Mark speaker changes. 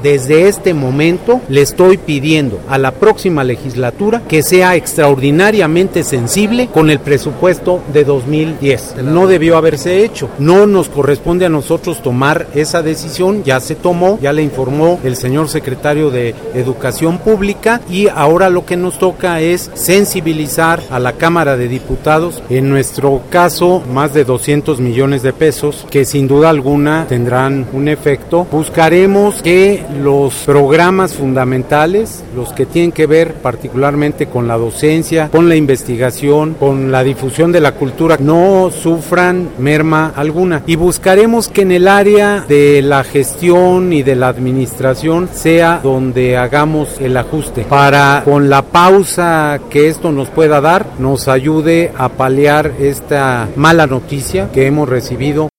Speaker 1: desde este momento le estoy pidiendo a la próxima legislatura que sea extraordinariamente sensible con el presupuesto de 2010. No debió haberse hecho. No nos corresponde a nosotros tomar esa decisión, ya se tomó, ya le informó el señor secretario de Educación Pública y ahora lo que nos toca es sensibilizar a la Cámara de Diputados, en nuestro caso más de 200 millones de pesos que sin duda alguna tendrán un efecto. Buscaremos que los programas fundamentales, los que tienen que ver particularmente con la docencia, con la investigación, con la difusión de la cultura, no sufran merma alguna, y buscaremos que en el área de la gestión y de la administración sea donde hagamos el ajuste para, con la pausa que esto nos pueda dar, nos ayude a paliar esta mala noticia que hemos recibido